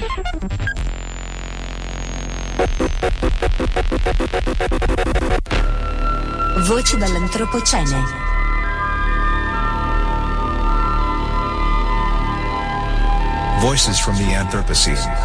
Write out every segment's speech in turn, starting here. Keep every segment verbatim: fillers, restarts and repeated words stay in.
Voci dall'Antropocene. Voices from the Anthropocene.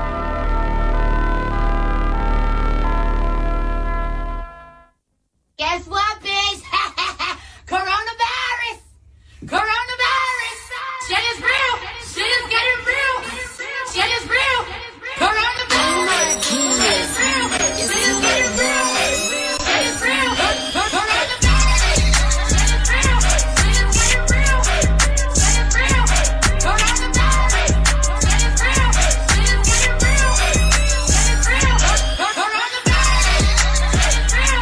Guess what, bitch? Coronavirus! Coronavirus! Shit is real! Shit is getting real! Shit is real! Coronavirus! Shit is real! Shit is getting real! Shit is real! Coronavirus! Shit is real! Shit is getting real! Shit is real! Coronavirus! Shit is real! Shit is getting real! Shit is real! Coronavirus! Shit is real!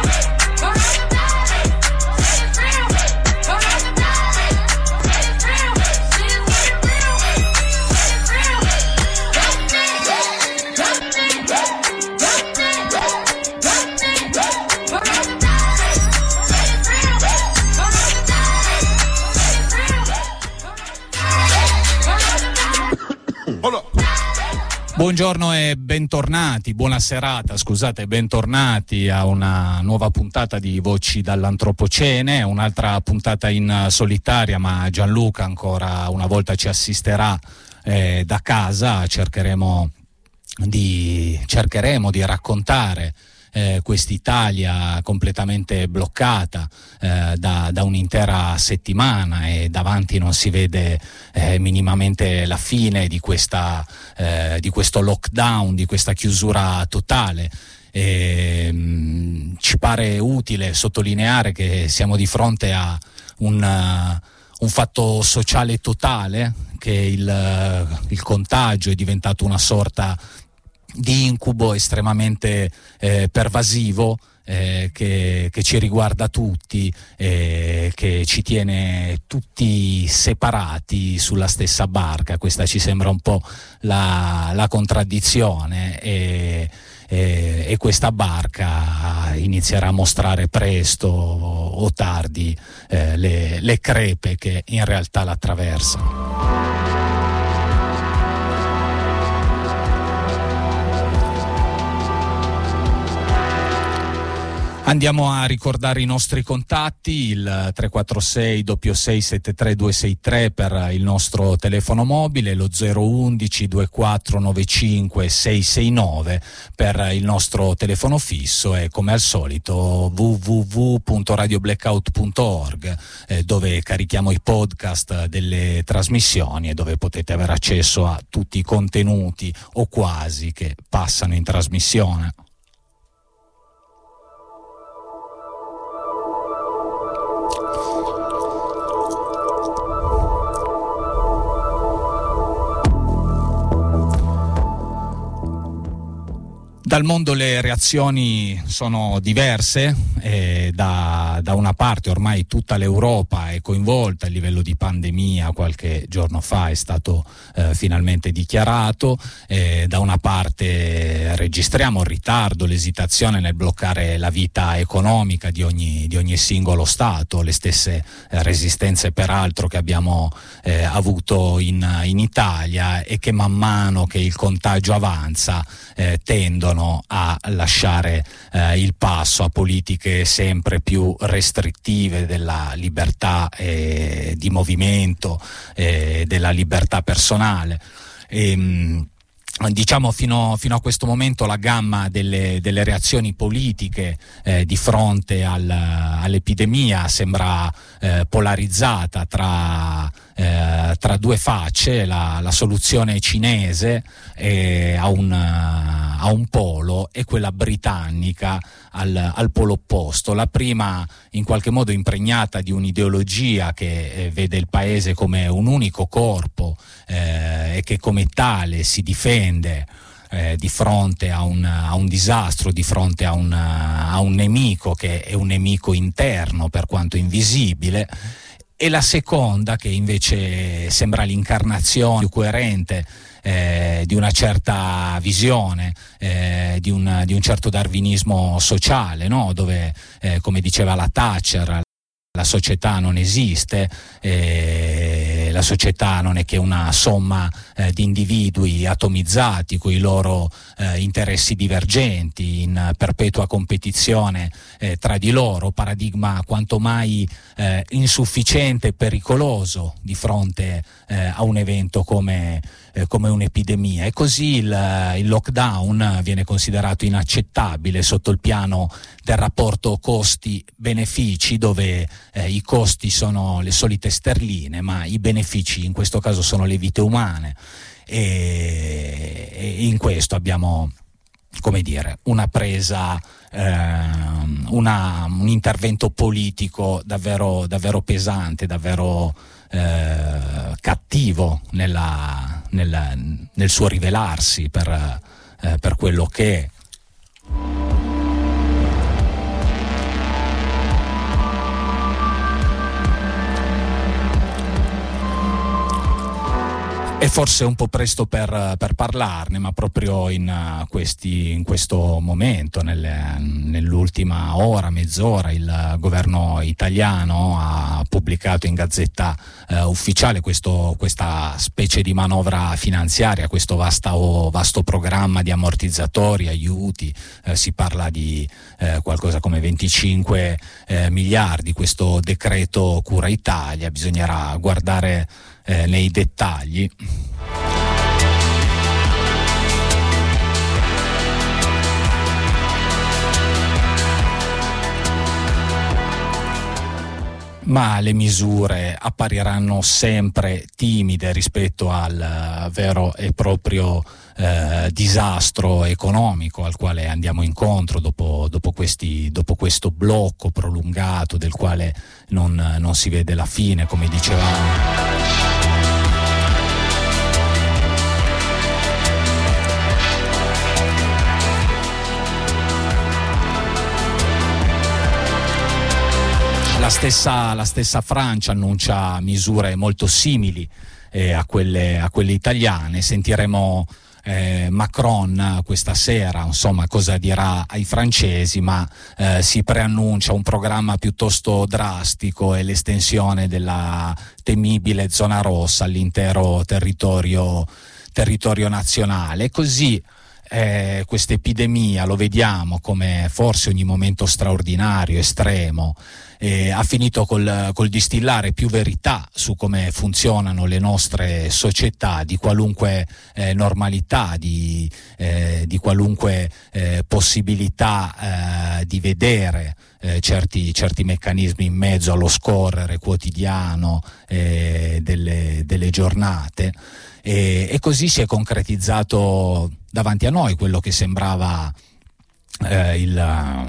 Buongiorno e bentornati, buona serata, scusate, bentornati a una nuova puntata di Voci dall'Antropocene, un'altra puntata in solitaria, ma Gianluca ancora una volta ci assisterà eh, da casa. Cercheremo di, cercheremo di raccontare Eh, quest'Italia completamente bloccata eh, da, da un'intera settimana, e davanti non si vede eh, minimamente la fine di questa eh, di questo lockdown, di questa chiusura totale. E, mh, ci pare utile sottolineare che siamo di fronte a un uh, un fatto sociale totale, che il, uh, il contagio è diventato una sorta di incubo estremamente eh, pervasivo eh, che, che ci riguarda tutti, eh, che ci tiene tutti separati sulla stessa barca. Questa ci sembra un po' la, la contraddizione, e, e, e questa barca inizierà a mostrare presto o tardi eh, le, le crepe che in realtà l'attraversano. Andiamo a ricordare i nostri contatti: il tre quattro sei sei sei sette tre due sei tre per il nostro telefono mobile, lo zero undici due quattro nove cinque sei sei nove per il nostro telefono fisso, e come al solito w w w punto radio blackout punto org, eh, dove carichiamo i podcast delle trasmissioni e dove potete avere accesso a tutti i contenuti o quasi che passano in trasmissione. Dal mondo le reazioni sono diverse, e da, da una parte ormai tutta l'Europa è coinvolta a livello di pandemia, qualche giorno fa è stato eh, finalmente dichiarato, e da una parte registriamo il ritardo, l'esitazione nel bloccare la vita economica di ogni, di ogni singolo Stato, le stesse eh, resistenze peraltro che abbiamo eh, avuto in, in Italia, e che man mano che il contagio avanza eh, tendono a lasciare eh, il passo a politiche sempre più restrittive della libertà eh, di movimento, eh, della libertà personale. E, mh, Diciamo fino, fino a questo momento la gamma delle, delle reazioni politiche eh, di fronte al, all'epidemia sembra eh, polarizzata tra, eh, tra due facce: la, la soluzione cinese eh, a, un, a un polo, e quella britannica al, al polo opposto. La prima in qualche modo impregnata di un'ideologia che eh, vede il paese come un unico corpo eh, e che come tale si difende Eh, di fronte a un, a un disastro, di fronte a un, a un nemico che è un nemico interno per quanto invisibile, e la seconda che invece sembra l'incarnazione più coerente eh, di una certa visione, eh, di, un, di un certo darwinismo sociale, no? Dove, eh, come diceva la Thatcher, la società non esiste, eh, la società non è che una somma eh, di individui atomizzati con i loro eh, interessi divergenti in perpetua competizione eh, tra di loro, paradigma quanto mai eh, insufficiente e pericoloso di fronte eh, a un evento come, eh, come un'epidemia. E così il, il lockdown viene considerato inaccettabile sotto il piano del rapporto costi-benefici, dove eh, i costi sono le solite sterline, ma i benefici in questo caso sono le vite umane, e, e in questo abbiamo, come dire, una presa, eh, una, un intervento politico davvero, davvero pesante, davvero eh, cattivo nella, nella, nel suo rivelarsi per, eh, per quello che è. È forse un po' presto per, per parlarne, ma proprio in, uh, questi, in questo momento, nelle, nell'ultima ora, mezz'ora, il governo italiano ha pubblicato in Gazzetta uh, Ufficiale questo, questa specie di manovra finanziaria, questo vasto, vasto programma di ammortizzatori, aiuti, uh, si parla di uh, qualcosa come venticinque uh, miliardi, questo decreto Cura Italia. Bisognerà guardare Eh, nei dettagli. Ma le misure appariranno sempre timide rispetto al vero e proprio eh, disastro economico al quale andiamo incontro dopo, dopo, questi, dopo questo blocco prolungato del quale non, non si vede la fine, come dicevamo. La stessa, la stessa Francia annuncia misure molto simili eh, a, quelle, a quelle italiane. Sentiremo eh, Macron questa sera, insomma, cosa dirà ai francesi, ma eh, si preannuncia un programma piuttosto drastico e l'estensione della temibile zona rossa all'intero territorio, territorio nazionale. Così Eh, questa epidemia, lo vediamo come forse ogni momento straordinario, estremo, eh, ha finito col, col distillare più verità su come funzionano le nostre società, di qualunque eh, normalità, di, eh, di qualunque eh, possibilità eh, di vedere eh, certi, certi meccanismi in mezzo allo scorrere quotidiano eh, delle, delle giornate. E, e così si è concretizzato davanti a noi quello che sembrava eh, il,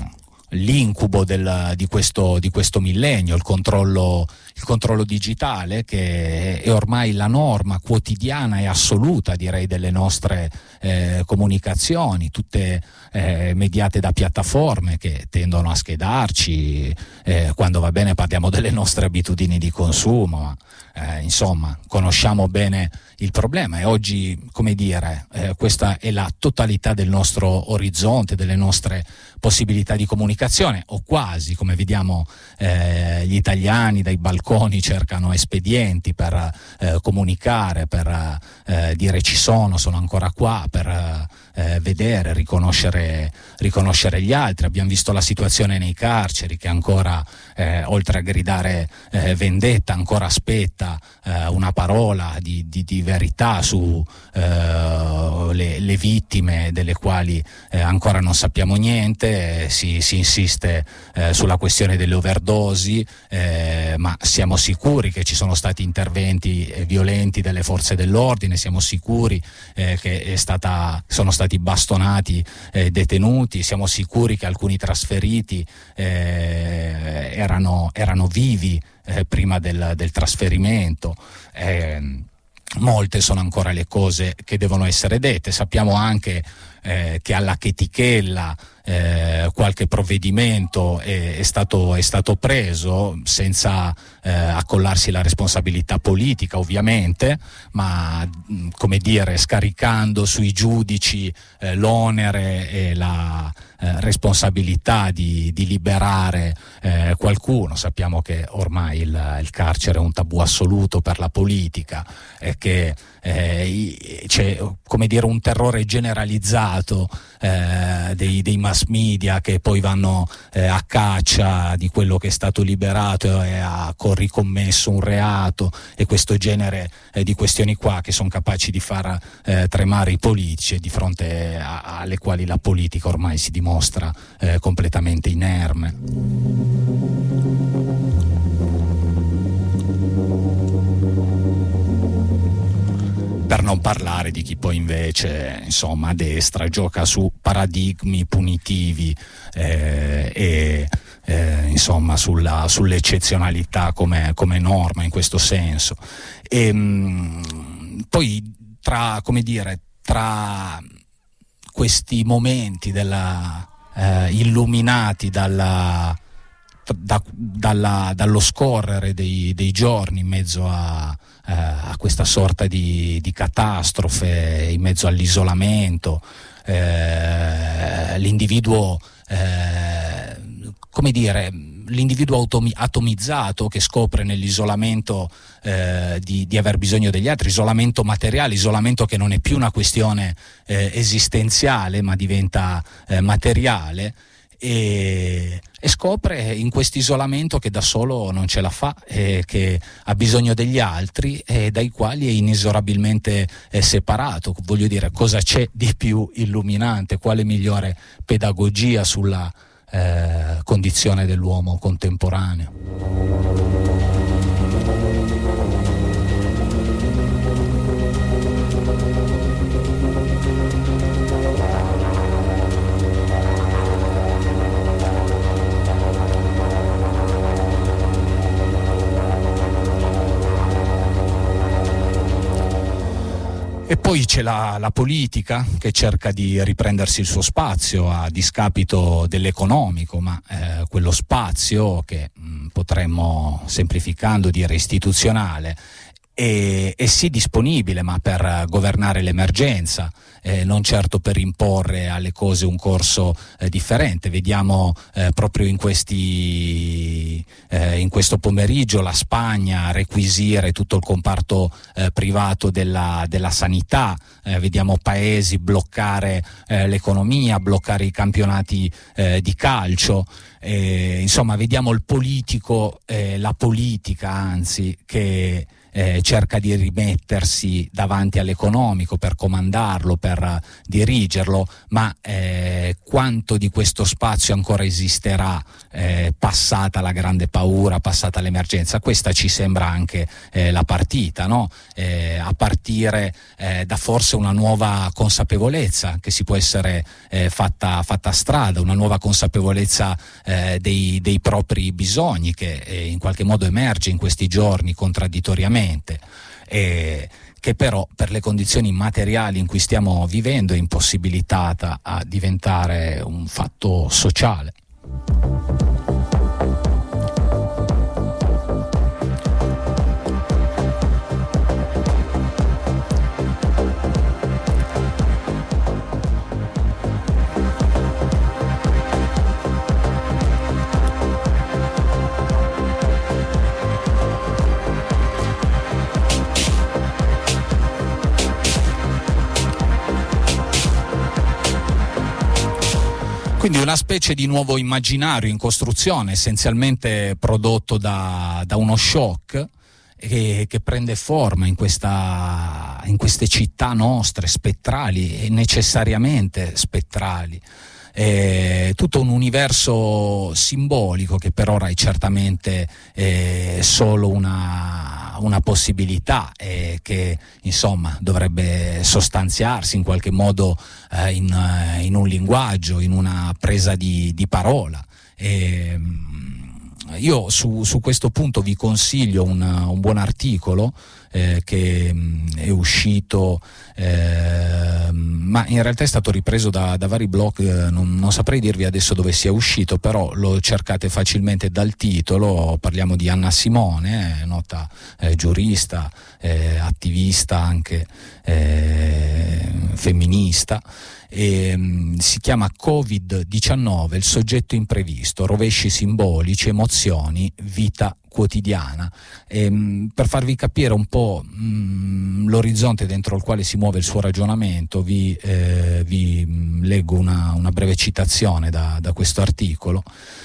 l'incubo del, di, questo, di questo millennio, il controllo, il controllo digitale, che è ormai la norma quotidiana e assoluta, direi, delle nostre eh, comunicazioni, tutte eh, mediate da piattaforme che tendono a schedarci. Eh, quando va bene parliamo delle nostre abitudini di consumo, ma eh, insomma conosciamo bene il problema. E oggi, come dire, eh, questa è la totalità del nostro orizzonte, delle nostre possibilità di comunicazione, o quasi, come vediamo eh, gli italiani dai balconi cercano espedienti per eh, comunicare, per eh, dire ci sono, sono ancora qua, per eh, vedere, riconoscere, riconoscere gli altri. Abbiamo visto la situazione nei carceri, che ancora, eh, oltre a gridare eh, vendetta, ancora aspetta eh, una parola di, di, di verità su eh, le, le vittime, delle quali eh, ancora non sappiamo niente. Eh, si, si insiste eh, sulla questione delle overdosi, eh, ma siamo sicuri che ci sono stati interventi eh, violenti delle forze dell'ordine, siamo sicuri eh, che è stata, sono stati bastonati eh, detenuti, siamo sicuri che alcuni trasferiti eh, erano, erano vivi eh, prima del, del trasferimento. Eh, molte sono ancora le cose che devono essere dette. Sappiamo anche eh, che alla chetichella eh, qualche provvedimento è, è, stato, è stato preso senza eh, accollarsi la responsabilità politica, ovviamente, ma come dire, scaricando sui giudici eh, l'onere e la eh, responsabilità di, di liberare eh, qualcuno. Sappiamo che ormai il, il carcere è un tabù assoluto per la politica e che eh, c'è, come dire, un terrore generalizzato eh, dei, dei mass media che poi vanno eh, a caccia di quello che è stato liberato e ha ricommesso un reato, e questo genere eh, di questioni qua che sono capaci di far eh, tremare i politici e di fronte a, alle quali la politica ormai si dimostra eh, completamente inerme. Per non parlare di chi poi invece, insomma, a destra gioca su paradigmi punitivi eh, e eh, insomma sulla, sull'eccezionalità come, come norma in questo senso. E mh, poi tra, come dire, tra questi momenti della, eh, illuminati dalla, da, dalla, dallo scorrere dei, dei giorni in mezzo a a questa sorta di, di catastrofe, in mezzo all'isolamento, eh, l'individuo, eh, come dire, l'individuo automi- atomizzato che scopre nell'isolamento eh, di, di aver bisogno degli altri, isolamento materiale, isolamento che non è più una questione eh, esistenziale ma diventa eh, materiale. E, e scopre in questo isolamento che da solo non ce la fa, e che ha bisogno degli altri e dai quali è inesorabilmente eh, separato. Voglio dire, cosa c'è di più illuminante, quale migliore pedagogia sulla eh, condizione dell'uomo contemporaneo? E poi c'è la, la politica che cerca di riprendersi il suo spazio a discapito dell'economico, ma eh, quello spazio che mh, potremmo, semplificando, dire istituzionale, è, è sì disponibile, ma per governare l'emergenza, eh, non certo per imporre alle cose un corso eh, differente. Vediamo eh, proprio in questi eh, in questo pomeriggio la Spagna requisire tutto il comparto eh, privato della, della sanità, eh, vediamo paesi bloccare eh, l'economia, bloccare i campionati eh, di calcio. Eh, insomma, vediamo il politico, eh, la politica anzi, che Eh, cerca di rimettersi davanti all'economico per comandarlo, per uh, dirigerlo, ma eh, quanto di questo spazio ancora esisterà eh, passata la grande paura, passata l'emergenza? Questa ci sembra anche eh, la partita, no? Eh, a partire eh, da forse una nuova consapevolezza che si può essere eh, fatta, fatta strada, una nuova consapevolezza eh, dei, dei propri bisogni che eh, in qualche modo emerge in questi giorni contraddittoriamente. E che però per le condizioni materiali in cui stiamo vivendo è impossibilitata a diventare un fatto sociale. Quindi una specie di nuovo immaginario in costruzione, essenzialmente prodotto da, da uno shock che, che prende forma in, questa, in queste città nostre spettrali e necessariamente spettrali. È tutto un universo simbolico che per ora è certamente eh, solo una, una possibilità e che insomma dovrebbe sostanziarsi in qualche modo eh, in, in un linguaggio, in una presa di, di parola. E, io su, su questo punto vi consiglio un, un buon articolo eh, che mh, è uscito eh, ma in realtà è stato ripreso da, da vari blog, eh, non, non saprei dirvi adesso dove sia uscito, però lo cercate facilmente dal titolo. Parliamo di Anna Simone, eh, nota eh, giurista, eh, attivista anche eh, femminista, e, um, si chiama covid diciannove, il soggetto imprevisto, rovesci simbolici, emozioni, vita quotidiana. E, um, per farvi capire un po' um, l'orizzonte dentro il quale si muove il suo ragionamento, vi, eh, vi um, leggo una, una breve citazione da, da questo articolo,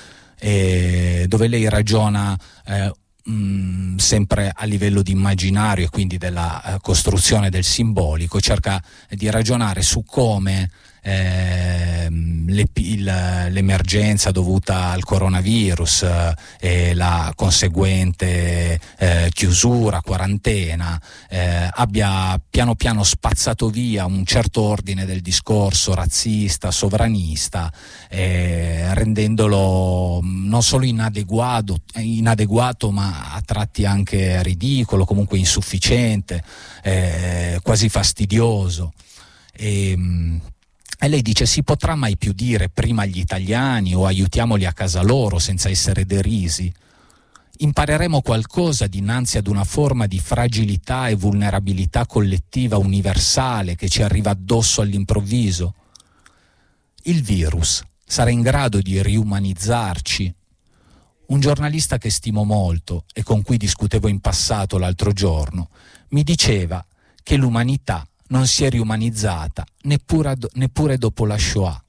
eh, dove lei ragiona eh, Mm, sempre a livello di immaginario e quindi della uh, costruzione del simbolico, cerca di ragionare su come eh, le, il, l'emergenza dovuta al coronavirus eh, e la conseguente eh, chiusura, quarantena eh, abbia piano piano spazzato via un certo ordine del discorso razzista, sovranista, eh, rendendolo non solo inadeguato, inadeguato ma a tratti anche ridicolo, comunque insufficiente, eh, quasi fastidioso. E, e lei dice: si potrà mai più dire prima agli italiani o aiutiamoli a casa loro senza essere derisi? Impareremo qualcosa dinanzi ad una forma di fragilità e vulnerabilità collettiva universale che ci arriva addosso all'improvviso? Il virus sarà in grado di riumanizzarci? Un giornalista che stimo molto e con cui discutevo in passato l'altro giorno mi diceva che l'umanità non si è riumanizzata neppure, neppure dopo la Shoah.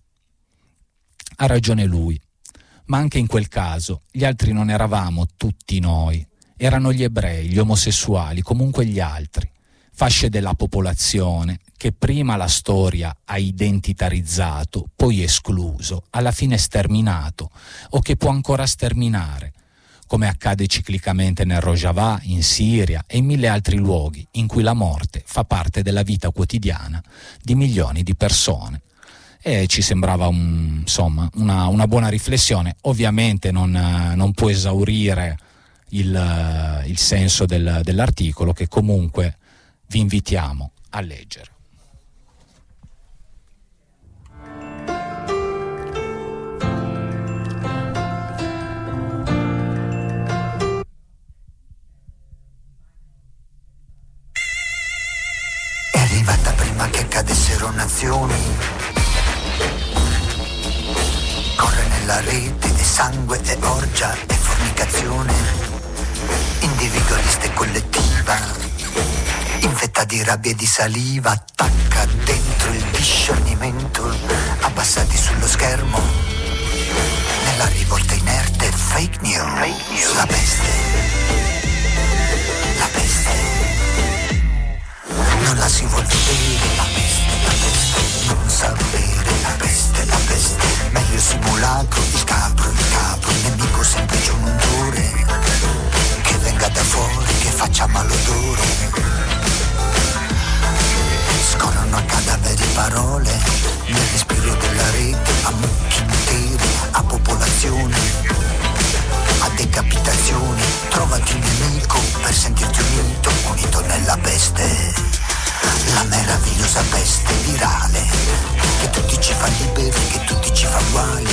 Ha ragione lui, ma anche in quel caso gli altri non eravamo tutti noi, erano gli ebrei, gli omosessuali, comunque gli altri, fasce della popolazione che prima la storia ha identitarizzato, poi escluso, alla fine sterminato, o che può ancora sterminare, come accade ciclicamente nel Rojava, in Siria e in mille altri luoghi in cui la morte fa parte della vita quotidiana di milioni di persone. E ci sembrava un, insomma, una, una buona riflessione. Ovviamente non, non può esaurire il, il senso del, dell'articolo, che comunque vi invitiamo a leggere. È arrivata prima che cadessero nazioni, corre nella rete e sangue e orgia e fornicazione, individualista e collettiva, infetta di rabbia e di saliva, attacca dentro il discernimento, abbassati sullo schermo, nella rivolta inerte, fake news, fake news. La peste, la peste, non la si vuol vedere, la peste, la peste, non sapere, la peste, la peste, meglio simulacro, il capro, il capro, il nemico semplice un untore, che venga da fuori, che faccia malodore. Scorrono a cadaveri parole, nel respiro della rete, a mucchi interi, a popolazioni, a decapitazioni. Trovati un nemico per sentirti unito, unito nella peste. La meravigliosa peste virale, che tutti ci fa liberi, che tutti ci fa uguali.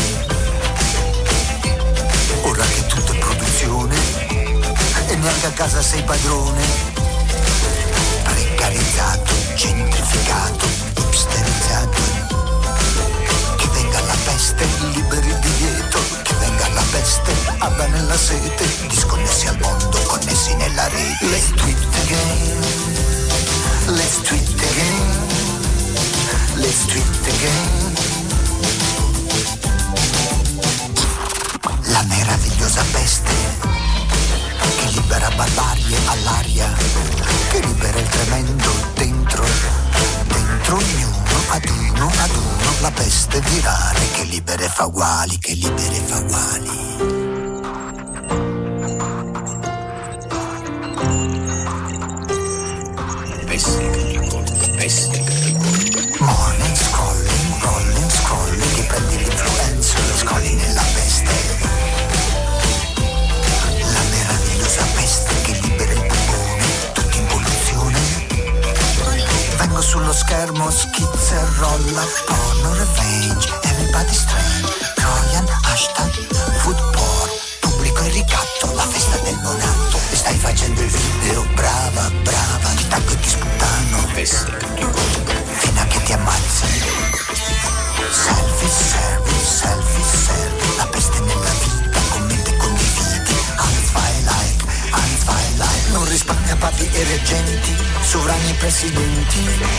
Ora che tutto è produzione e neanche a casa sei padrone, precarizzato, gentrificato, hipsterizzato. Che venga la peste, liberi di dietro, che venga la peste, abba nella sete, disconnessi al mondo, connessi nella rete. Let's do it again, let's do it again, let's do it again. La meravigliosa peste che libera barbarie all'aria, che libera il tremendo dentro, dentro ognuno, ad uno, ad uno, la peste virale che libera e fa uguali, che libera e fa uguali. Morning scrolling, rolling, scrolling, ti prendi l'influencer, scrolli nella peste. La meravigliosa peste che libera il bubbone, tutti in polluzione. Vengo sullo schermo, schizzo Pizza e rolla, porno, revenge, everybody strange, Trojan, hashtag, food porn, pubblico e ricatto, la festa del nonato. Stai facendo il video, brava, brava, ti taggo e ti sputtano, fino a che ti ammazzi. Selfie, selfie, selfie, selfie, la peste nella vita, commenti e condividi, Alfai like, Alfai like, non risparmia papi e reggenti, sovrani e presidenti.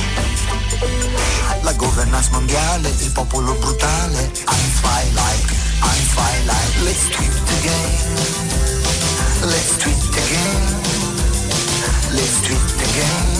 La governance mondiale, il popolo brutale, Alfai like, Alfai like, let's tweet again, let's tweet again, let's tweet again.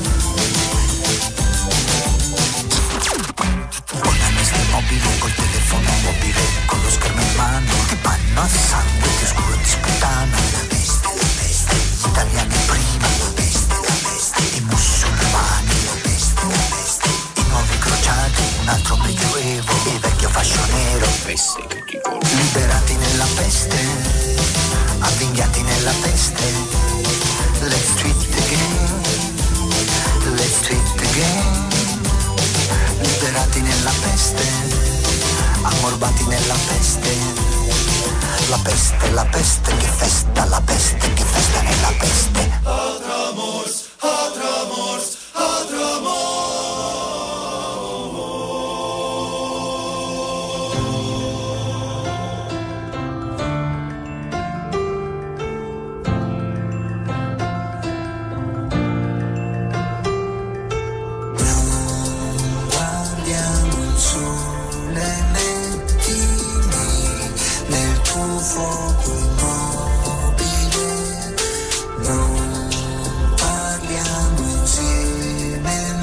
Mobile, col telefono mobile, con lo schermo in mano, ti panno a sangue, ti oscuro ti sputano. La peste, la peste, gli italiani prima, la peste, la peste, i musulmani, la peste, la peste, i nuovi crociati, un altro medioevo, il vecchio fascio nero, liberati nella peste, avvinghiati nella peste, let's tweet again, let's tweet again. Liberati nella peste, ammorbati nella peste, la peste, la peste, che festa, la peste, che festa nella peste. Atramos, atramos, atramos. Fuoco immobile, non parliamo insieme,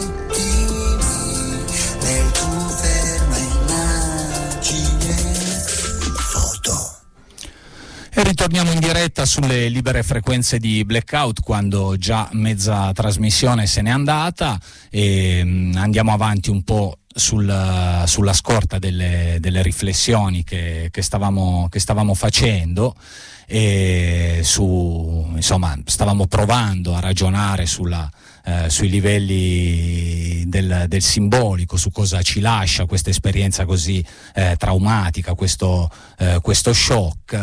mettimi nel tuo ferma immagine. Foto. E ritorniamo in diretta sulle libere frequenze di Blackout quando già mezza trasmissione se n'è andata e mh, andiamo avanti un po' Sul, sulla scorta delle, delle riflessioni che, che, stavamo, che stavamo facendo e su, insomma, stavamo provando a ragionare sulla, eh, sui livelli del, del simbolico, su cosa ci lascia questa esperienza così eh, traumatica, questo, eh, questo shock,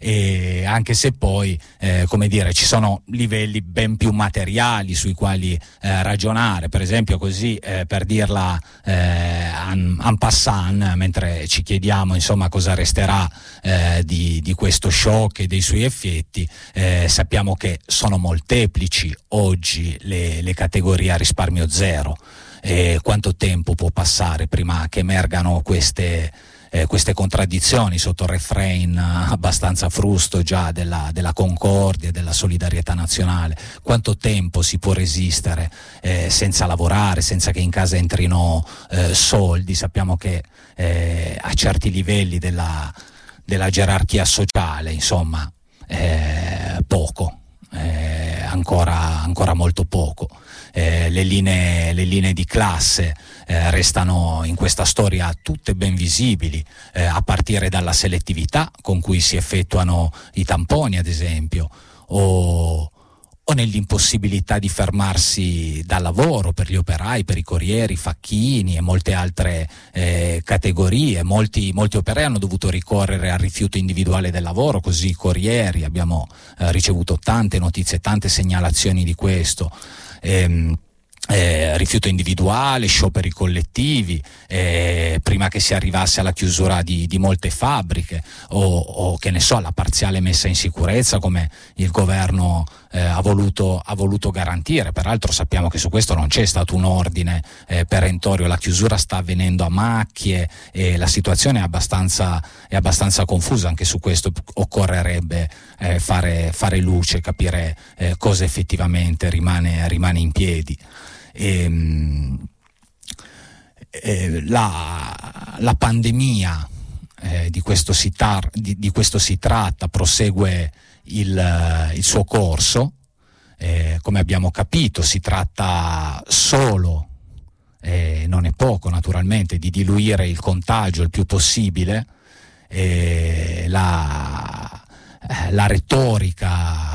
e anche se poi, eh, come dire, ci sono livelli ben più materiali sui quali eh, ragionare, per esempio così, eh, per dirla eh, en, en passant, mentre ci chiediamo insomma cosa resterà eh, di, di questo shock e dei suoi effetti, eh, sappiamo che sono molteplici oggi le, le categorie a risparmio zero. E quanto tempo può passare prima che emergano queste Eh, queste contraddizioni sotto il refrain abbastanza frusto già della, della concordia e della solidarietà nazionale? Quanto tempo si può resistere eh, senza lavorare, senza che in casa entrino eh, soldi? Sappiamo che eh, a certi livelli della, della gerarchia sociale, insomma, eh, poco, eh, ancora, ancora molto poco. Eh, le linee, le linee di classe eh, restano in questa storia tutte ben visibili, eh, a partire dalla selettività con cui si effettuano i tamponi, ad esempio, o, o nell'impossibilità di fermarsi dal lavoro per gli operai, per i corrieri, i facchini e molte altre eh, categorie. Molti, molti operai hanno dovuto ricorrere al rifiuto individuale del lavoro, così i corrieri, abbiamo eh, ricevuto tante notizie, tante segnalazioni di questo. Ehm, Eh, rifiuto individuale, scioperi collettivi, eh, prima che si arrivasse alla chiusura di, di molte fabbriche o, o che ne so, la parziale messa in sicurezza come il governo eh, ha voluto, ha voluto garantire. Peraltro sappiamo che su questo non c'è stato un ordine eh, perentorio, la chiusura sta avvenendo a macchie e la situazione è abbastanza, è abbastanza confusa. Anche su questo occorrerebbe eh, fare, fare luce, capire eh, cosa effettivamente rimane, rimane in piedi. E, eh, la, la pandemia eh, di, questo si tar, di, di questo si tratta, prosegue il, il suo corso, eh, come abbiamo capito si tratta solo, eh, non è poco naturalmente, di diluire il contagio il più possibile. eh, la, la retorica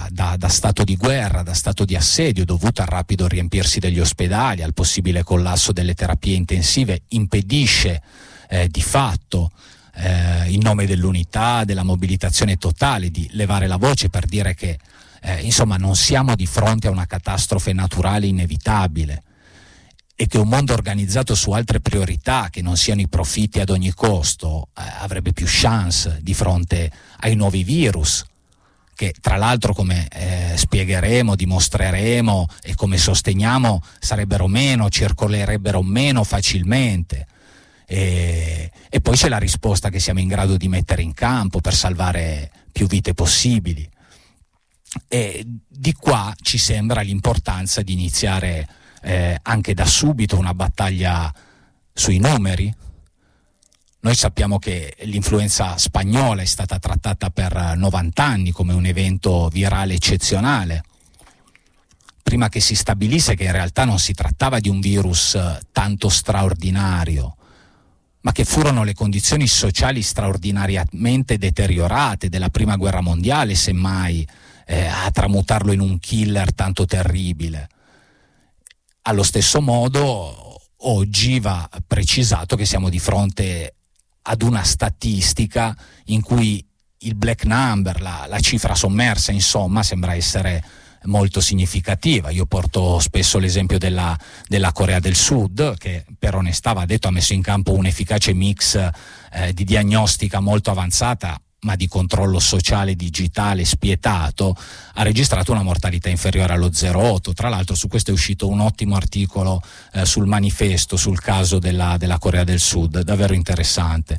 da, da stato di guerra, da stato di assedio dovuto al rapido riempirsi degli ospedali, al possibile collasso delle terapie intensive, impedisce eh, di fatto, eh, in nome dell'unità, della mobilitazione totale, di levare la voce per dire che eh, insomma non siamo di fronte a una catastrofe naturale inevitabile e che un mondo organizzato su altre priorità che non siano i profitti ad ogni costo eh, avrebbe più chance di fronte ai nuovi virus, che tra l'altro, come eh, spiegheremo, dimostreremo e come sosteniamo, sarebbero meno, circolerebbero meno facilmente. E, e poi c'è la risposta che siamo in grado di mettere in campo per salvare più vite possibili. E di qua ci sembra l'importanza di iniziare eh, anche da subito una battaglia sui numeri. Noi sappiamo che l'influenza spagnola è stata trattata per novanta anni come un evento virale eccezionale, prima che si stabilisse che in realtà non si trattava di un virus tanto straordinario, ma che furono le condizioni sociali straordinariamente deteriorate della prima guerra mondiale, semmai, eh, a tramutarlo in un killer tanto terribile. Allo stesso modo, oggi va precisato che siamo di fronte ad una statistica in cui il black number, la, la cifra sommersa, insomma, sembra essere molto significativa. Io porto spesso l'esempio della, della Corea del Sud, che per onestà va detto ha messo in campo un efficace mix eh, di diagnostica molto avanzata, ma di controllo sociale digitale spietato, ha registrato una mortalità inferiore allo zero virgola otto. Tra l'altro su questo è uscito un ottimo articolo eh, sul Manifesto sul caso della, della Corea del Sud, davvero interessante.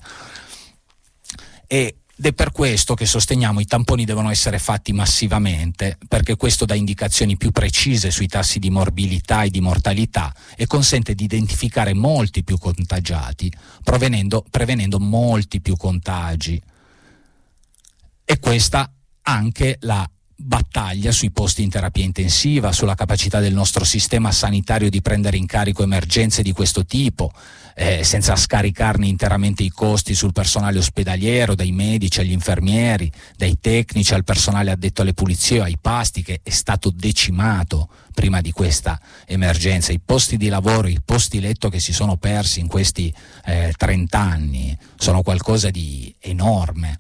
Ed è per questo che sosteniamo i tamponi devono essere fatti massivamente, perché questo dà indicazioni più precise sui tassi di morbilità e di mortalità e consente di identificare molti più contagiati, provenendo, prevenendo molti più contagi. E questa anche la battaglia sui posti in terapia intensiva, sulla capacità del nostro sistema sanitario di prendere in carico emergenze di questo tipo, eh, senza scaricarne interamente i costi sul personale ospedaliero, dai medici agli infermieri, dai tecnici al personale addetto alle pulizie o ai pasti, che è stato decimato prima di questa emergenza. I posti di lavoro, i posti letto che si sono persi in questi eh, trenta anni sono qualcosa di enorme.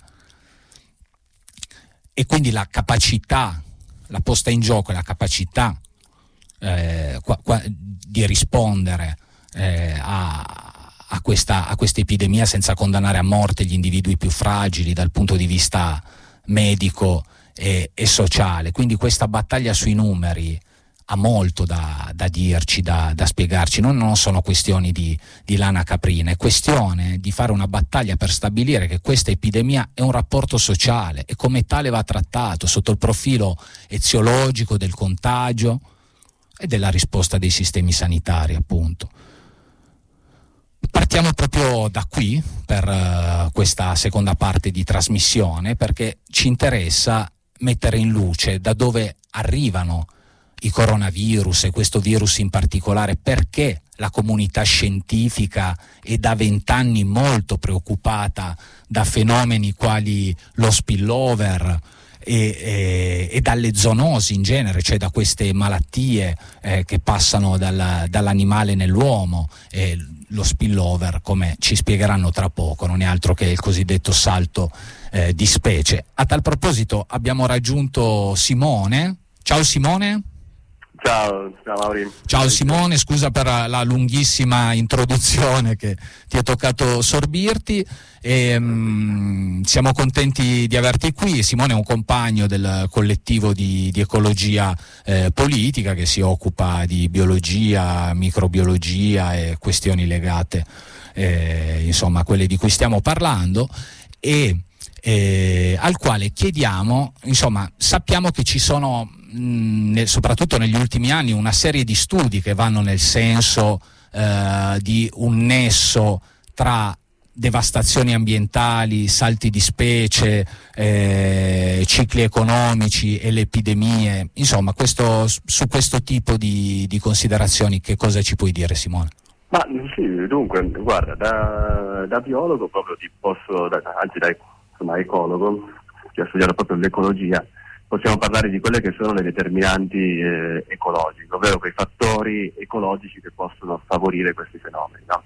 E quindi la capacità, la posta in gioco e la capacità eh, qua, qua, di rispondere eh, a, a, questa, a questa epidemia senza condannare a morte gli individui più fragili dal punto di vista medico e, e sociale. Quindi questa battaglia sui numeri ha molto da, da dirci, da, da spiegarci. Non, non sono questioni di, di lana caprina, è questione di fare una battaglia per stabilire che questa epidemia è un rapporto sociale e come tale va trattato sotto il profilo eziologico del contagio e della risposta dei sistemi sanitari, appunto. Partiamo proprio da qui per uh, questa seconda parte di trasmissione, perché ci interessa mettere in luce da dove arrivano i coronavirus e questo virus in particolare, perché la comunità scientifica è da vent'anni molto preoccupata da fenomeni quali lo spillover e, e, e dalle zoonosi in genere, cioè da queste malattie eh, che passano dal, dall'animale nell'uomo. E lo spillover, come ci spiegheranno tra poco, non è altro che il cosiddetto salto eh, di specie. A tal proposito abbiamo raggiunto Simone. Ciao Simone. Ciao, ciao Mauri. Ciao Simone, scusa per la lunghissima introduzione che ti è toccato sorbirti. E, um, siamo contenti di averti qui. Simone è un compagno del collettivo di, di ecologia eh, politica che si occupa di biologia, microbiologia e questioni legate eh, insomma a quelle di cui stiamo parlando, e eh, al quale chiediamo, insomma, sappiamo che ci sono mh, soprattutto negli ultimi anni una serie di studi che vanno nel senso eh, di un nesso tra devastazioni ambientali, salti di specie, eh, cicli economici e le epidemie. Insomma, questo, su questo tipo di, di considerazioni che cosa ci puoi dire, Simone? Ma sì, dunque, guarda, da, da biologo proprio ti posso, da, anzi da insomma, ecologo, che ha studiato proprio l'ecologia, possiamo parlare di quelle che sono le determinanti eh, ecologiche, ovvero quei fattori ecologici che possono favorire questi fenomeni, no?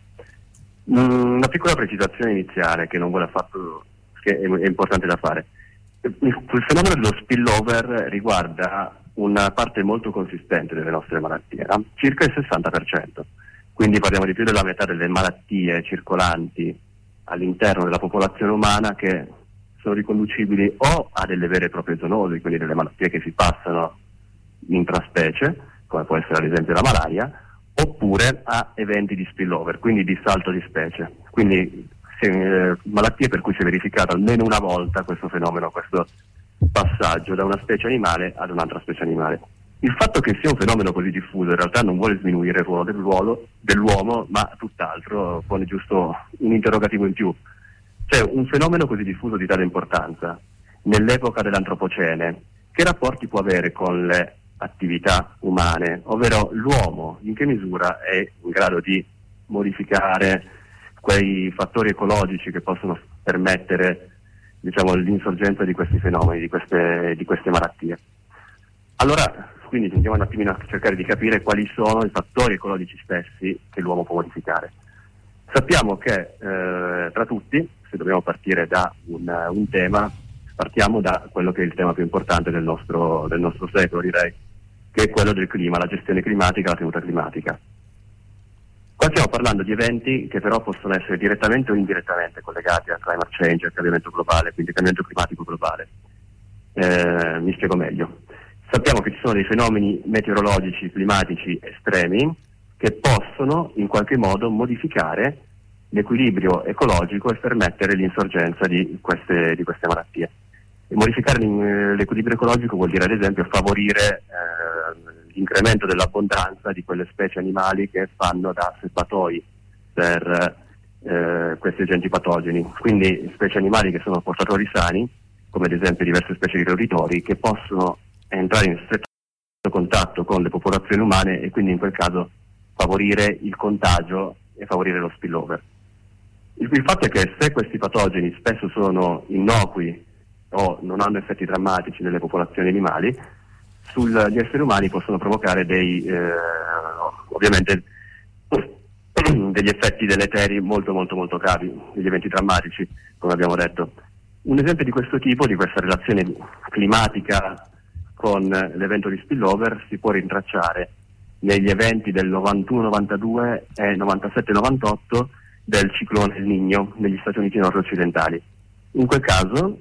Mm, una piccola precisazione iniziale che non vuole affatto, che è, è importante da fare. Il, il fenomeno dello spillover riguarda una parte molto consistente delle nostre malattie, no? Circa il sessanta per cento, quindi parliamo di più della metà delle malattie circolanti all'interno della popolazione umana che sono riconducibili o a delle vere e proprie zoonosi, quindi delle malattie che si passano intraspecie, come può essere ad esempio la malaria, oppure a eventi di spillover, quindi di salto di specie, quindi se, eh, malattie per cui si è verificato almeno una volta questo fenomeno, questo passaggio da una specie animale ad un'altra specie animale. Il fatto che sia un fenomeno così diffuso in realtà non vuole sminuire il ruolo dell'uomo, dell'uomo ma tutt'altro, pone giusto un interrogativo in più. Cioè, un fenomeno così diffuso di tale importanza, nell'epoca dell'antropocene, che rapporti può avere con le attività umane, ovvero l'uomo in che misura è in grado di modificare quei fattori ecologici che possono permettere, diciamo, l'insorgenza di questi fenomeni, di queste, di queste malattie. Allora, quindi andiamo un attimino a cercare di capire quali sono i fattori ecologici stessi che l'uomo può modificare. Sappiamo che eh, tra tutti, se dobbiamo partire da un, un tema, partiamo da quello che è il tema più importante del nostro, del nostro secolo, direi, che è quello del clima, la gestione climatica, la tenuta climatica. Qua stiamo parlando di eventi che però possono essere direttamente o indirettamente collegati al climate change, al cambiamento globale, quindi al cambiamento climatico globale. Eh, mi spiego meglio. Sappiamo che ci sono dei fenomeni meteorologici, climatici estremi che possono in qualche modo modificare l'equilibrio ecologico e permettere l'insorgenza di queste, di queste malattie. E modificare l'equilibrio ecologico vuol dire ad esempio favorire eh, l'incremento dell'abbondanza di quelle specie animali che fanno da serbatoi per eh, questi agenti patogeni, quindi specie animali che sono portatori sani, come ad esempio diverse specie di roditori, che possono entrare in stretto contatto con le popolazioni umane e quindi in quel caso favorire il contagio e favorire lo spillover. Il, il fatto è che se questi patogeni spesso sono innocui o non hanno effetti drammatici nelle popolazioni animali, sugli esseri umani possono provocare dei eh, ovviamente degli effetti deleteri molto molto molto gravi, degli eventi drammatici, come abbiamo detto. Un esempio di questo tipo, di questa relazione climatica con l'evento di spillover, si può rintracciare negli eventi del novantuno novantadue e novantasette novantotto del ciclone El Niño negli Stati Uniti nord-occidentali. In quel caso,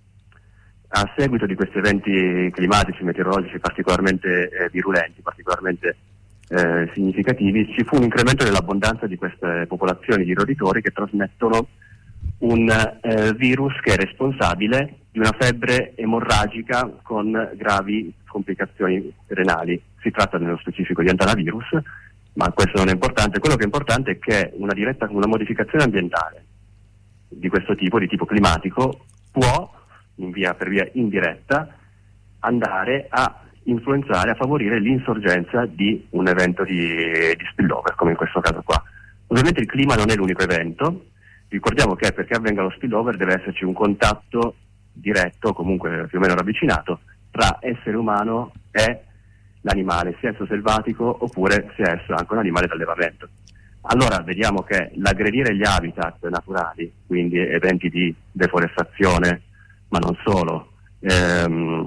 a seguito di questi eventi climatici, meteorologici particolarmente eh, virulenti, particolarmente eh, significativi, ci fu un incremento dell'abbondanza di queste popolazioni di roditori che trasmettono un eh, virus che è responsabile di una febbre emorragica con gravi complicazioni renali. Si tratta nello specifico di antavirus, ma questo non è importante. Quello che è importante è che una diretta, una modificazione ambientale di questo tipo, di tipo climatico, può, in via, per via indiretta, andare a influenzare, a favorire l'insorgenza di un evento di, di spillover, come in questo caso qua. Ovviamente il clima non è l'unico evento. Ricordiamo che perché avvenga lo spillover deve esserci un contatto diretto, comunque più o meno ravvicinato, tra essere umano e l'animale, sia esso selvatico oppure sia esso anche un animale d'allevamento. Allora vediamo che l'aggredire gli habitat naturali, quindi eventi di deforestazione, ma non solo, ehm,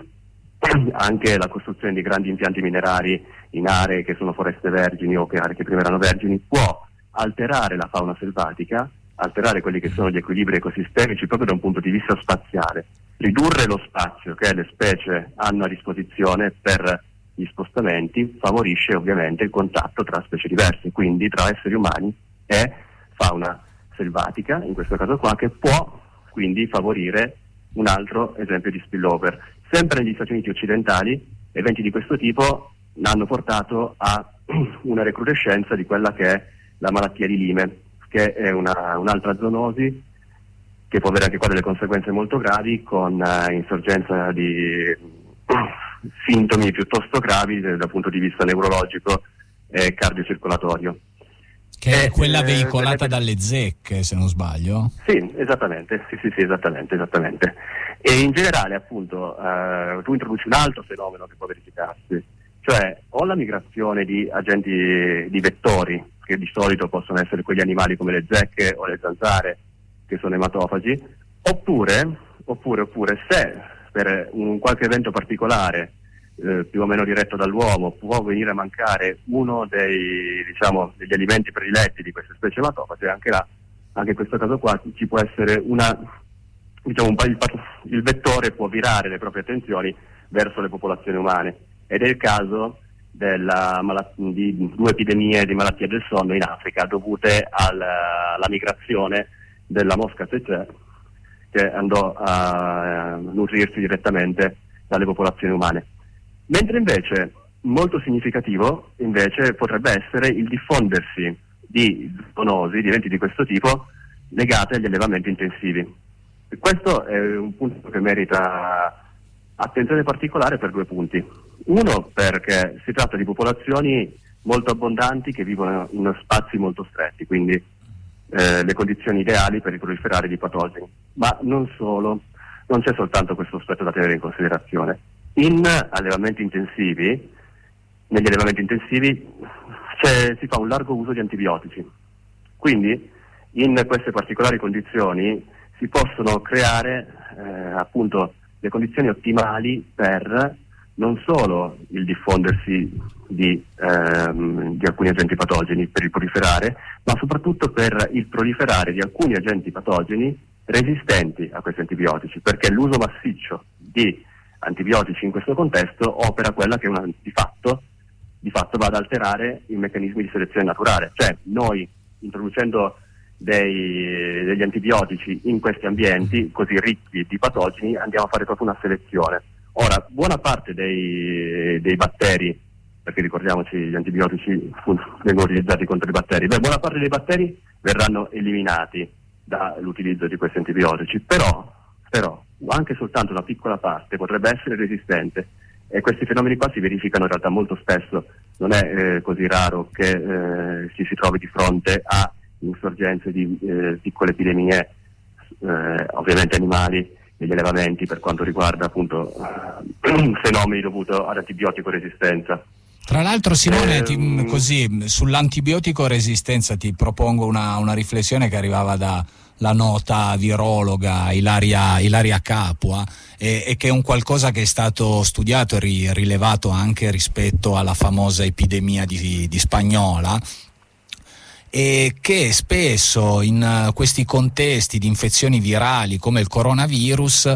anche la costruzione di grandi impianti minerari in aree che sono foreste vergini o che aree che prima erano vergini, può alterare la fauna selvatica, alterare quelli che sono gli equilibri ecosistemici proprio da un punto di vista spaziale, ridurre lo spazio che le specie hanno a disposizione per gli spostamenti, favorisce ovviamente il contatto tra specie diverse, quindi tra esseri umani e fauna selvatica, in questo caso qua, che può quindi favorire un altro esempio di spillover. Sempre negli Stati Uniti occidentali, eventi di questo tipo hanno portato a una recrudescenza di quella che è la malattia di Lyme, che è una, un'altra zoonosi che può avere anche qua delle conseguenze molto gravi, con uh, insorgenza di uh, sintomi piuttosto gravi dal punto di vista neurologico e cardiocircolatorio. Che è eh, quella eh, veicolata vedete... dalle zecche, se non sbaglio? Sì, esattamente, sì, sì, sì, esattamente, esattamente. E in generale, appunto, eh, tu introduci un altro fenomeno che può verificarsi, cioè o la migrazione di agenti, di vettori, che di solito possono essere quegli animali come le zecche o le zanzare, che sono ematofagi, oppure, oppure, oppure se per un qualche evento particolare, eh, più o meno diretto dall'uomo, può venire a mancare uno dei, diciamo, degli alimenti prediletti di queste specie ematofage, anche là, anche in questo caso qua ci può essere una, diciamo, un, il, il vettore può virare le proprie attenzioni verso le popolazioni umane, ed è il caso della malat- di due epidemie di malattie del sonno in Africa dovute alla, alla migrazione della mosca tsetse, che andò a nutrirsi direttamente dalle popolazioni umane. Mentre invece molto significativo invece potrebbe essere il diffondersi di zoonosi, di eventi di questo tipo legate agli allevamenti intensivi. E questo è un punto che merita attenzione particolare per due punti. Uno, perché si tratta di popolazioni molto abbondanti che vivono in spazi molto stretti, quindi eh, le condizioni ideali per il proliferare di patogeni. Ma non solo, non c'è soltanto questo aspetto da tenere in considerazione. In allevamenti intensivi, negli allevamenti intensivi c'è, si fa un largo uso di antibiotici. Quindi in queste particolari condizioni si possono creare eh, appunto le condizioni ottimali per non solo il diffondersi di, ehm, di alcuni agenti patogeni per il proliferare, ma soprattutto per il proliferare di alcuni agenti patogeni resistenti a questi antibiotici, perché l'uso massiccio di antibiotici in questo contesto opera quella che una, di fatto di fatto va ad alterare i meccanismi di selezione naturale. Cioè noi introducendo dei, degli antibiotici in questi ambienti così ricchi di patogeni andiamo a fare proprio una selezione. Ora, buona parte dei, dei batteri, perché ricordiamoci gli antibiotici vengono utilizzati contro i batteri, beh, buona parte dei batteri verranno eliminati dall'utilizzo di questi antibiotici, però, però anche soltanto una piccola parte potrebbe essere resistente, e questi fenomeni qua si verificano in realtà molto spesso. Non è eh, così raro che eh, ci si trovi di fronte a insorgenze di eh, piccole epidemie, eh, ovviamente animali, negli allevamenti, per quanto riguarda appunto eh, fenomeni dovuti ad antibiotico resistenza. Tra l'altro, Simone, eh, ti, così sull'antibiotico resistenza ti propongo una, una riflessione che arrivava dalla nota virologa Ilaria, Ilaria Capua, e, e che è un qualcosa che è stato studiato e ri, rilevato anche rispetto alla famosa epidemia di, di Spagnola, e che spesso in uh, questi contesti di infezioni virali come il coronavirus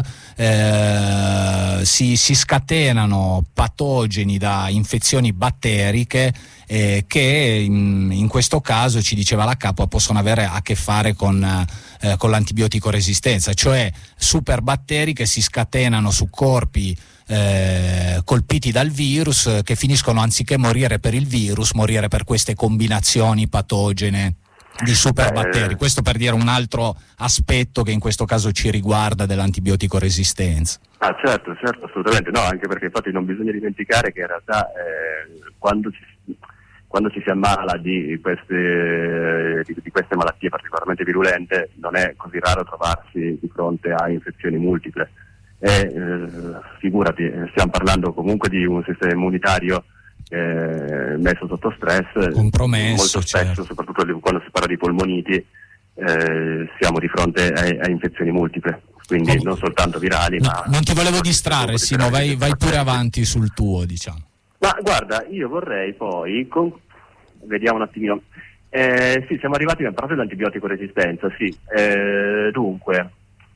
eh, si, si scatenano patogeni da infezioni batteriche eh, che in, in questo caso, ci diceva la Capua, possono avere a che fare con, eh, con l'antibiotico resistenza, cioè superbatteri che si scatenano su corpi Eh, colpiti dal virus, che finiscono, anziché morire per il virus, morire per queste combinazioni patogene di superbatteri. Questo per dire un altro aspetto che in questo caso ci riguarda dell'antibiotico resistenza. Ah, certo, certo, assolutamente no, anche perché infatti non bisogna dimenticare che in realtà eh, quando ci quando ci si ammala di queste, di, di queste malattie particolarmente virulente non è così raro trovarsi di fronte a infezioni multiple. E eh, figurati, stiamo parlando comunque di un sistema immunitario eh, messo sotto stress, compromesso, molto spesso, certo. Soprattutto quando si parla di polmoniti, eh, siamo di fronte a, a infezioni multiple, quindi oh, non soltanto virali. No, ma non ti volevo distrarre, Simo, vai, vai pure avanti sul tuo, diciamo. Ma guarda, io vorrei poi, con... vediamo un attimino, eh, sì, siamo arrivati a parlare dell'antibiotico resistenza, sì, eh, dunque,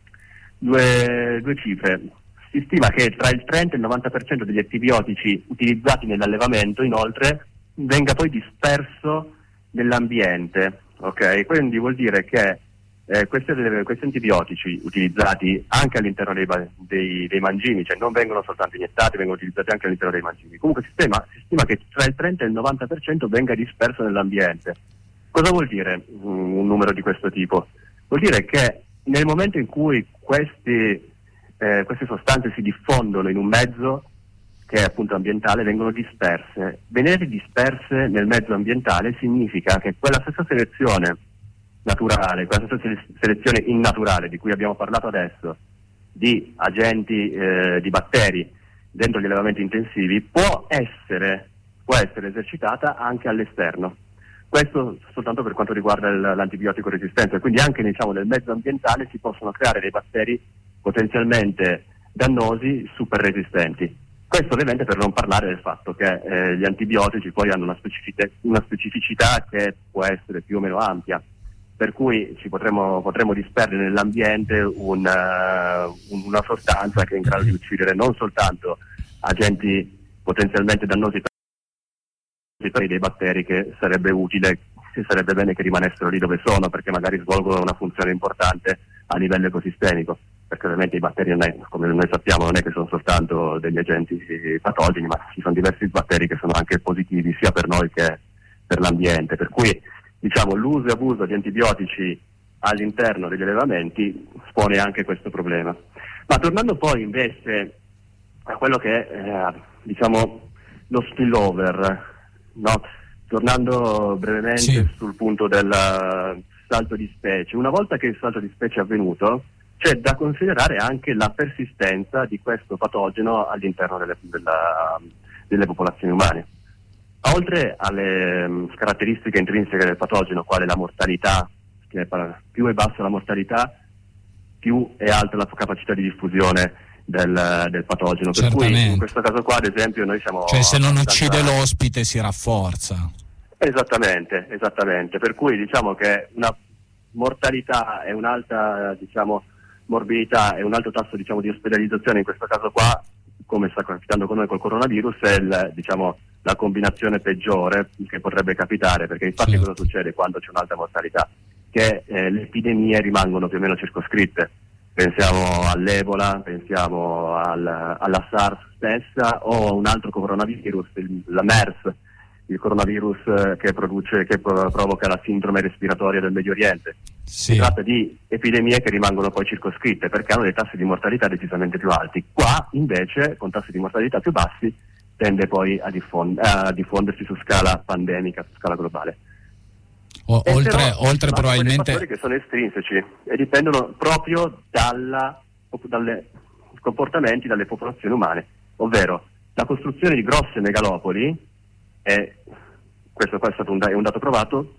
Due, due cifre. Si stima che tra il trenta e il novanta per cento degli antibiotici utilizzati nell'allevamento, inoltre, venga poi disperso nell'ambiente, ok? Quindi vuol dire che eh, questi, questi antibiotici utilizzati anche all'interno dei, dei, dei mangimi, cioè non vengono soltanto iniettati, vengono utilizzati anche all'interno dei mangimi. Comunque si stima, si stima che tra il trenta e il novanta per cento venga disperso nell'ambiente. Cosa vuol dire um, un numero di questo tipo? Vuol dire che nel momento in cui questi, eh, queste sostanze si diffondono in un mezzo che è appunto ambientale, vengono disperse. Venire disperse nel mezzo ambientale significa che quella stessa selezione naturale, quella stessa selezione innaturale di cui abbiamo parlato adesso, di agenti, eh, di batteri dentro gli allevamenti intensivi può essere, può essere esercitata anche all'esterno. Questo soltanto per quanto riguarda il, l'antibiotico resistenza, quindi anche diciamo, nel mezzo ambientale si possono creare dei batteri potenzialmente dannosi super resistenti. Questo ovviamente per non parlare del fatto che eh, gli antibiotici poi hanno una, specific- una specificità che può essere più o meno ampia, per cui ci potremmo, potremmo disperdere nell'ambiente un, uh, una sostanza che è in grado di uccidere non soltanto agenti potenzialmente dannosi per dei batteri che sarebbe utile e sarebbe bene che rimanessero lì dove sono, perché magari svolgono una funzione importante a livello ecosistemico, perché ovviamente i batteri non è, come noi sappiamo non è che sono soltanto degli agenti patogeni, ma ci sono diversi batteri che sono anche positivi sia per noi che per l'ambiente, per cui diciamo l'uso e abuso di antibiotici all'interno degli allevamenti pone anche questo problema. Ma tornando poi invece a quello che è eh, diciamo lo spillover, no? Tornando brevemente sì. sul punto del uh, salto di specie, una volta che il salto di specie è avvenuto c'è da considerare anche la persistenza di questo patogeno all'interno delle, della, delle popolazioni umane. Oltre alle um, caratteristiche intrinseche del patogeno, quale la mortalità, che è, più è bassa la mortalità, più è alta la capacità di diffusione del, del patogeno. Per cui in questo caso qua, ad esempio, noi siamo... Cioè se non uccide l'ospite si rafforza. Esattamente, esattamente. Per cui diciamo che una mortalità e un'alta, diciamo, morbidità e un alto tasso, diciamo, di ospedalizzazione, in questo caso qua, come sta capitando con noi col coronavirus, è il, diciamo, la combinazione peggiore che potrebbe capitare, perché infatti sì. cosa succede quando c'è un'alta mortalità? Che eh, le epidemie rimangono più o meno circoscritte. Pensiamo all'Ebola, pensiamo al, alla SARS stessa o a un altro coronavirus, il, la MERS, il coronavirus eh, che produce, che pro- provoca la sindrome respiratoria del Medio Oriente. Sì. Si tratta di epidemie che rimangono poi circoscritte perché hanno dei tassi di mortalità decisamente più alti. Qua invece, con tassi di mortalità più bassi, tende poi a, diffond- a diffondersi su scala pandemica, su scala globale. O, oltre però, oltre probabilmente fattori che sono estrinseci e dipendono proprio dalla, dalle comportamenti dalle popolazioni umane, ovvero la costruzione di grosse megalopoli, e questo qua è stato un, è un dato provato,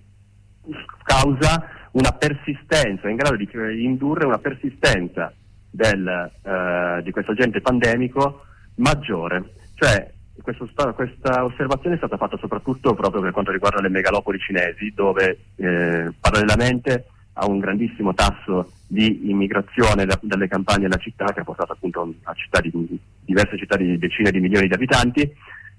causa una persistenza, è in grado di indurre una persistenza del, uh, di questo agente pandemico maggiore. Cioè questo, questa osservazione è stata fatta soprattutto proprio per quanto riguarda le megalopoli cinesi, dove eh, parallelamente a un grandissimo tasso di immigrazione da, dalle campagne alla città, che ha portato appunto a città di, diverse città di decine di milioni di abitanti,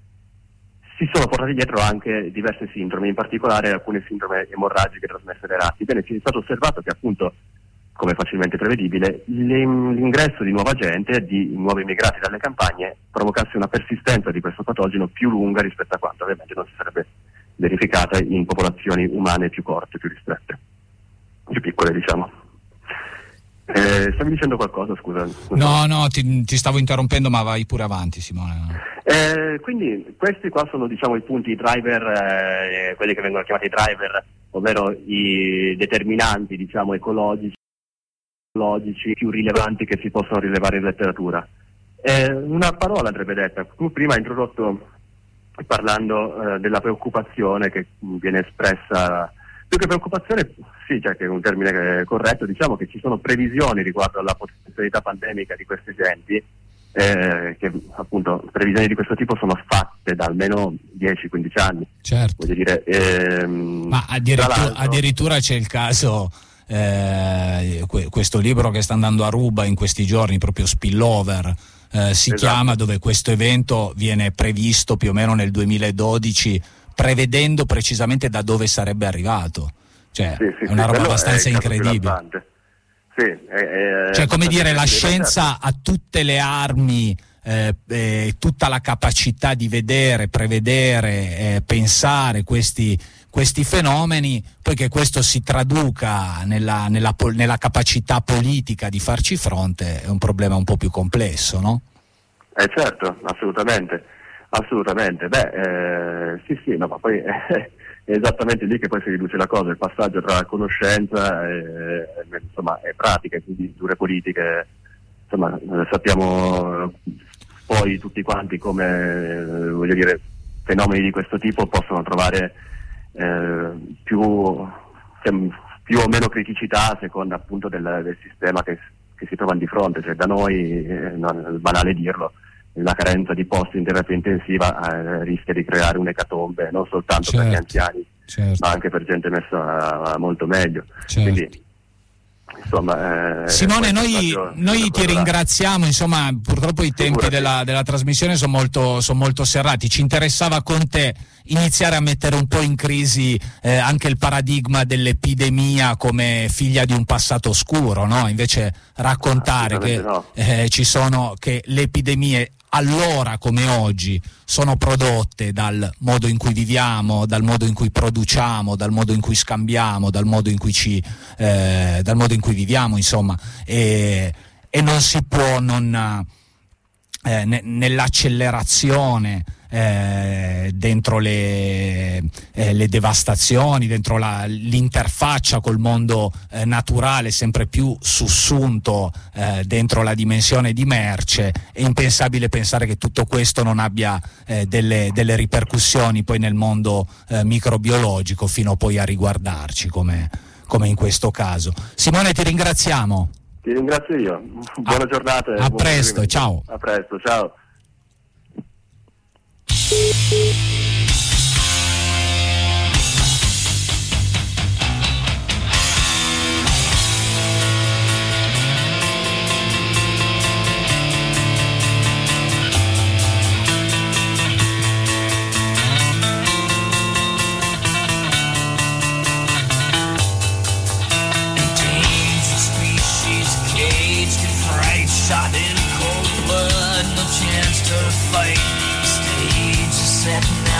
si sono portati dietro anche diverse sindromi, in particolare alcune sindrome emorragiche trasmesse dai ratti. Bene, ci è stato osservato che appunto, come facilmente prevedibile, l'ingresso di nuova gente, di nuovi immigrati dalle campagne, provocasse una persistenza di questo patogeno più lunga rispetto a quanto ovviamente non si sarebbe verificata in popolazioni umane più corte, più ristrette, più piccole, diciamo. Eh, stavi dicendo qualcosa, scusa? No, no, ti, ti stavo interrompendo, ma vai pure avanti, Simone. Eh, quindi questi qua sono, diciamo, i punti driver, eh, quelli che vengono chiamati driver, ovvero i determinanti, diciamo, ecologici logici più rilevanti che si possono rilevare in letteratura. Eh, una parola andrebbe detta. Tu prima hai introdotto parlando eh, della preoccupazione che viene espressa, più che preoccupazione, sì, cioè che è un termine corretto, diciamo che ci sono previsioni riguardo alla potenzialità pandemica di questi agenti, eh, che appunto previsioni di questo tipo sono fatte da almeno dieci quindici anni. Certo. Voglio dire, ehm, ma addirittura, addirittura c'è il caso. Eh, questo libro che sta andando a ruba in questi giorni, proprio Spillover, eh, si esatto. chiama, dove questo evento viene previsto più o meno nel duemiladodici, prevedendo precisamente da dove sarebbe arrivato. Cioè sì, sì, è una sì, roba abbastanza incredibile. Sì, è, è, cioè come dire, la scienza ha tutte le armi, eh, eh, tutta la capacità di vedere, prevedere, eh, pensare questi questi fenomeni, poi che questo si traduca nella, nella, nella capacità politica di farci fronte è un problema un po' più complesso, no? Eh certo, assolutamente, assolutamente. Beh, eh, sì sì, no, ma poi è esattamente lì che poi si riduce la cosa, il passaggio tra conoscenza e, insomma, e pratica, quindi misure politiche insomma eh, sappiamo poi tutti quanti come eh, voglio dire fenomeni di questo tipo possono trovare eh, più, più o meno criticità a seconda appunto del, del sistema che, che si trovano di fronte. Cioè da noi, eh, non è banale dirlo, la carenza di posti in terapia intensiva eh, rischia di creare un'ecatombe non soltanto certo, per gli anziani, certo, ma anche per gente messa molto meglio. certo. Quindi, insomma, eh, Simone, noi, noi ti ringraziamo, insomma, purtroppo i tempi Figurati. della, della trasmissione sono molto, sono molto serrati. Ci interessava con te iniziare a mettere un po' in crisi eh, anche il paradigma dell'epidemia come figlia di un passato oscuro, no? Invece raccontare che no. eh, ci sono, che le epidemie allora come oggi sono prodotte dal modo in cui viviamo, dal modo in cui produciamo, dal modo in cui scambiamo, dal modo in cui ci eh, dal modo in cui viviamo, insomma, e, e non si può non eh, ne, nell'accelerazione eh, dentro le, eh, le devastazioni, dentro la, l'interfaccia col mondo eh, naturale sempre più sussunto eh, dentro la dimensione di merce. È impensabile pensare che tutto questo non abbia eh, delle, delle ripercussioni poi nel mondo eh, microbiologico, fino poi a riguardarci come, come in questo caso. Simone, ti ringraziamo. Ti ringrazio io, buona a, giornata. A buon presto, ciao. A presto, ciao. Shot in cold blood, no chance to fight. The stage is set now.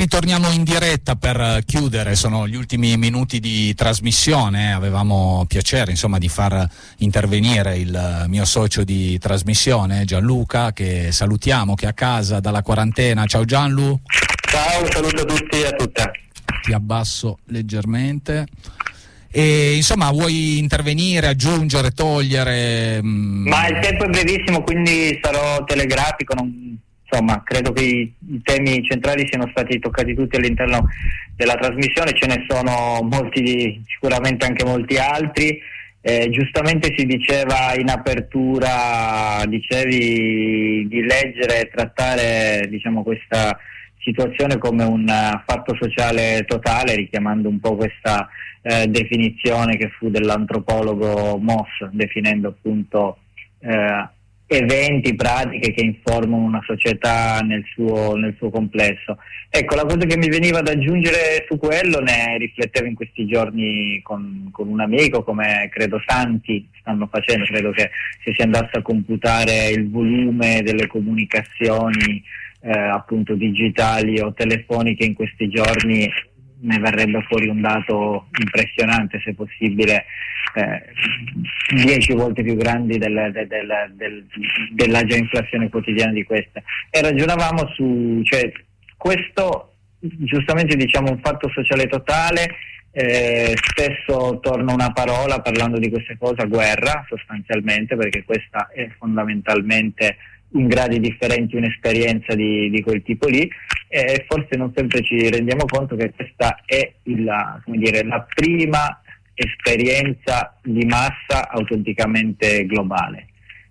ritorniamo in diretta per chiudere, sono gli ultimi minuti di trasmissione. Avevamo piacere insomma di far intervenire il mio socio di trasmissione Gianluca, che salutiamo, che è a casa dalla quarantena. Ciao Gianlu. Ciao, un saluto a tutti e a tutte. Ti abbasso leggermente. E insomma, vuoi intervenire, aggiungere, togliere? Ma il tempo è brevissimo, quindi sarò telegrafico. Non, insomma, credo che i, i temi centrali siano stati toccati tutti all'interno della trasmissione. Ce ne sono molti, sicuramente anche molti altri. Eh, giustamente si diceva in apertura, dicevi di leggere e trattare, diciamo, questa situazione come un uh, fatto sociale totale, richiamando un po' questa eh, definizione che fu dell'antropologo Moss, definendo appunto eh, eventi, pratiche che informano una società nel suo, nel suo complesso. Ecco, la cosa che mi veniva da aggiungere su quello, ne riflettevo in questi giorni con, con un amico, come credo tanti stanno facendo. Credo che se si andasse a computare il volume delle comunicazioni Eh, appunto digitali o telefoniche in questi giorni, ne verrebbe fuori un dato impressionante, se possibile eh, dieci volte più grandi del, del, del, del, della già inflazione quotidiana di questa. E ragionavamo su, cioè, questo giustamente diciamo un fatto sociale totale. Eh, spesso torna una parola parlando di queste cose, guerra sostanzialmente, perché questa è fondamentalmente in gradi differenti un'esperienza di, di quel tipo lì, e forse non sempre ci rendiamo conto che questa è il, come dire, la prima esperienza di massa autenticamente globale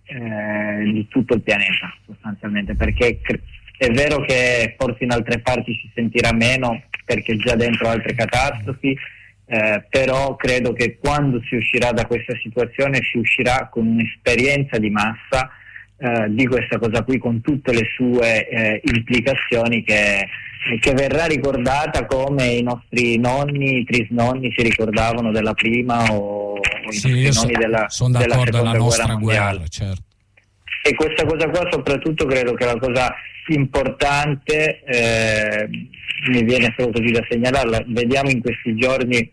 eh, di tutto il pianeta sostanzialmente, perché cre- è vero che forse in altre parti si sentirà meno perché già dentro altre catastrofi, eh, però credo che quando si uscirà da questa situazione si uscirà con un'esperienza di massa Uh, di questa cosa qui, con tutte le sue eh, implicazioni, che, che verrà ricordata come i nostri nonni, i trisnonni si ricordavano della prima o, o sì, i io nonni so, della, sono della d'accordo, seconda la nostra guerra mondiale. Guerra, certo. E questa cosa qua soprattutto credo che la cosa importante, eh, mi viene solo così da segnalarla, vediamo in questi giorni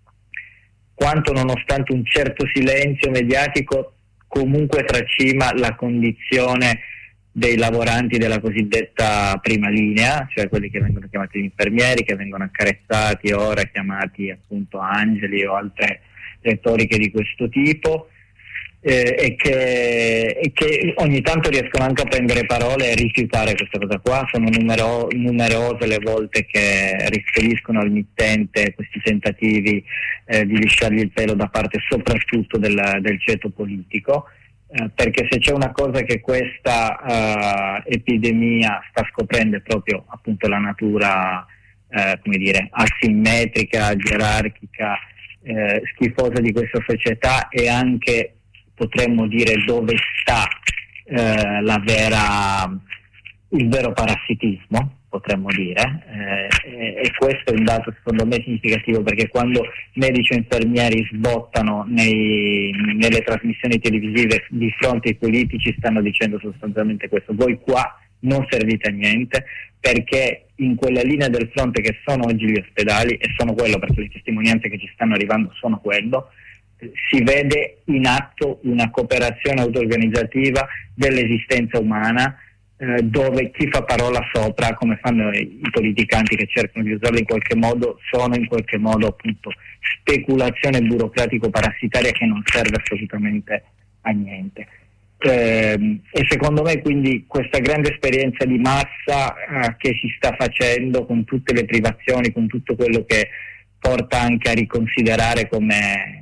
quanto, nonostante un certo silenzio mediatico, comunque tracima la condizione dei lavoranti della cosiddetta prima linea, cioè quelli che vengono chiamati gli infermieri, che vengono accarezzati ora, chiamati appunto angeli o altre retoriche di questo tipo, eh, e, che, e che ogni tanto riescono anche a prendere parole e rifiutare questa cosa qua. Sono numero, numerose le volte che riferiscono al mittente questi tentativi eh, di lisciargli il pelo da parte soprattutto del, del ceto politico, eh, perché se c'è una cosa che questa uh, epidemia sta scoprendo è proprio appunto la natura eh, come dire asimmetrica, gerarchica, eh, schifosa di questa società, e anche potremmo dire dove sta eh, la vera, il vero parassitismo, potremmo dire, eh, e questo è un dato secondo me significativo, perché quando medici e infermieri sbottano nei, nelle trasmissioni televisive di fronte ai politici, stanno dicendo sostanzialmente questo: voi qua non servite a niente, perché in quella linea del fronte che sono oggi gli ospedali, e sono quello perché le testimonianze che ci stanno arrivando sono quello, si vede in atto una cooperazione auto-organizzativa dell'esistenza umana, eh, dove chi fa parola sopra, come fanno i, i politicanti che cercano di usarlo in qualche modo, sono in qualche modo appunto speculazione burocratico-parassitaria che non serve assolutamente a niente. Eh, e secondo me quindi questa grande esperienza di massa eh, che si sta facendo, con tutte le privazioni, con tutto quello che porta anche a riconsiderare come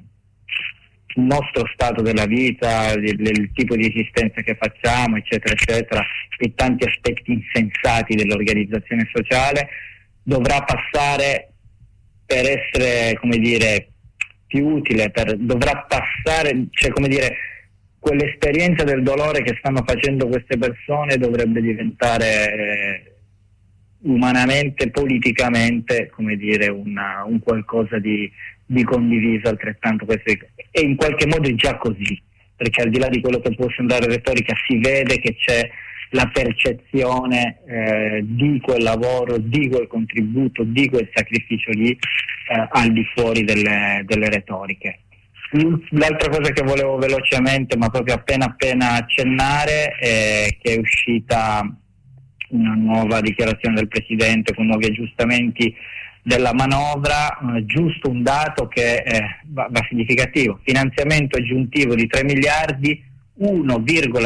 il nostro stato della vita, il, il tipo di esistenza che facciamo, eccetera eccetera, e tanti aspetti insensati dell'organizzazione sociale, dovrà passare per essere, come dire, più utile, per, dovrà passare, cioè come dire, quell'esperienza del dolore che stanno facendo queste persone dovrebbe diventare eh, umanamente, politicamente, come dire, una, un qualcosa di, di condiviso altrettanto. Questo, e in qualche modo è già così, perché al di là di quello che può sembrare retorica, si vede che c'è la percezione eh, di quel lavoro, di quel contributo, di quel sacrificio lì eh, al di fuori delle, delle retoriche. L'altra cosa che volevo velocemente, ma proprio appena appena accennare, è che è uscita una nuova dichiarazione del Presidente con nuovi aggiustamenti della manovra, eh, giusto un dato che eh, va, va significativo: finanziamento aggiuntivo di tre miliardi, uno virgola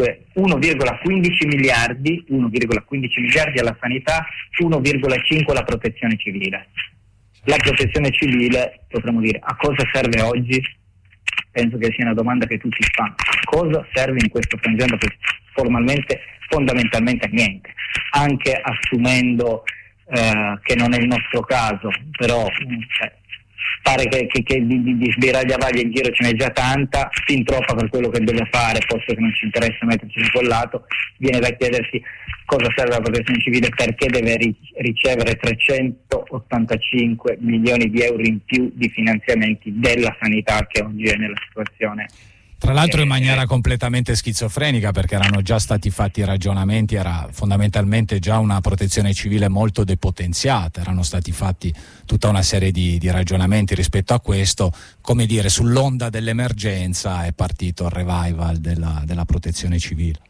quindici miliardi, uno virgola quindici miliardi alla sanità, uno virgola cinque alla protezione civile. La protezione civile, potremmo dire, a cosa serve oggi? Penso che sia una domanda che tutti fanno. A cosa serve in questo frangente? Formalmente, fondamentalmente a niente, anche assumendo eh, che non è il nostro caso, però cioè, pare che, che, che di, di, di sbiraglia in giro ce n'è già tanta, fin troppa per quello che deve fare, posto che non ci interessa metterci in quel lato. Viene da chiedersi cosa serve la protezione civile, perché deve ri- ricevere trecentottantacinque milioni di euro in più di finanziamenti della sanità, che oggi è nella situazione. Tra l'altro in maniera completamente schizofrenica, perché erano già stati fatti ragionamenti, era fondamentalmente già una protezione civile molto depotenziata, erano stati fatti tutta una serie di, di ragionamenti rispetto a questo. Come dire, sull'onda dell'emergenza è partito il revival della, della protezione civile.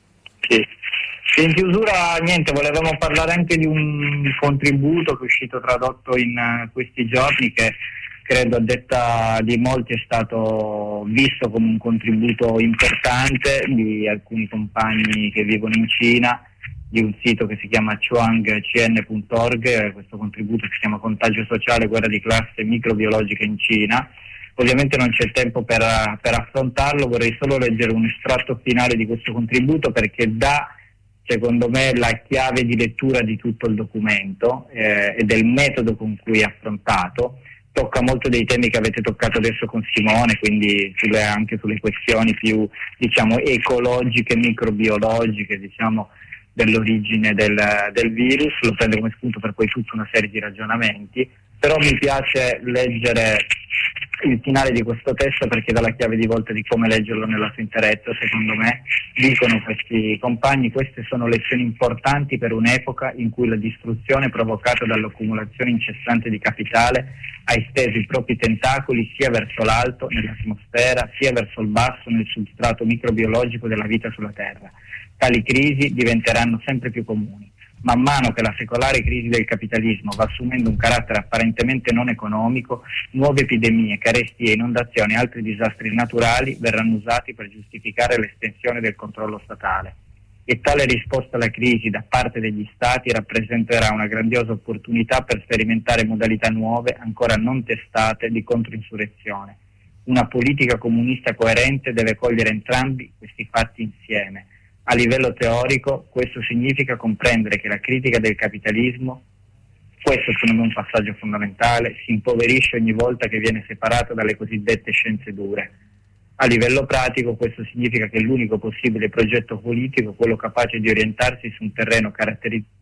Sì. In chiusura, niente, volevamo parlare anche di un contributo che è uscito tradotto in uh, questi giorni, che credo a detta di molti è stato visto come un contributo importante di alcuni compagni che vivono in Cina, di un sito che si chiama chuang c n punto org. Questo contributo si chiama Contagio sociale, guerra di classe microbiologica in Cina. Ovviamente non c'è tempo per, per affrontarlo, vorrei solo leggere un estratto finale di questo contributo, perché dà, secondo me, la chiave di lettura di tutto il documento eh, e del metodo con cui è affrontato. Tocca molto dei temi che avete toccato adesso con Simone, quindi sulle, anche sulle questioni più, diciamo, ecologiche, microbiologiche, diciamo, dell'origine del, del virus. Lo prendo come spunto per poi tutta una serie di ragionamenti, però mi piace leggere il finale di questo testo perché dà la chiave di volta di come leggerlo nella sua interezza. Secondo me, dicono questi compagni, queste sono lezioni importanti per un'epoca in cui la distruzione provocata dall'accumulazione incessante di capitale ha esteso i propri tentacoli sia verso l'alto nell'atmosfera sia verso il basso nel substrato microbiologico della vita sulla Terra. Tali crisi diventeranno sempre più comuni. Man mano che la secolare crisi del capitalismo va assumendo un carattere apparentemente non economico, nuove epidemie, carestie, inondazioni e altri disastri naturali verranno usati per giustificare l'estensione del controllo statale. E tale risposta alla crisi da parte degli Stati rappresenterà una grandiosa opportunità per sperimentare modalità nuove, ancora non testate, di controinsurrezione. Una politica comunista coerente deve cogliere entrambi questi fatti insieme. A livello teorico, questo significa comprendere che la critica del capitalismo, questo secondo me è un passaggio fondamentale, si impoverisce ogni volta che viene separata dalle cosiddette scienze dure. A livello pratico, questo significa che l'unico possibile progetto politico, quello capace di orientarsi su un terreno caratterizzato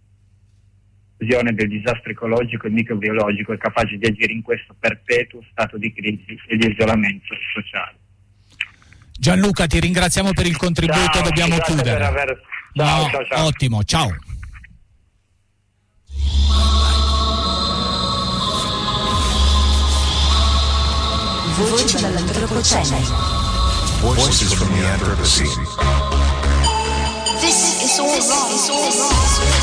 del disastro ecologico e microbiologico, è capace di agire in questo perpetuo stato di crisi e di isolamento sociale. Gianluca, ti ringraziamo per il contributo, ciao, dobbiamo chiudere. Aver... Ciao, no, ciao, ciao. Ottimo, ciao. Voci dall'antropocene. Voices from the Anthropocene. This is all wrong.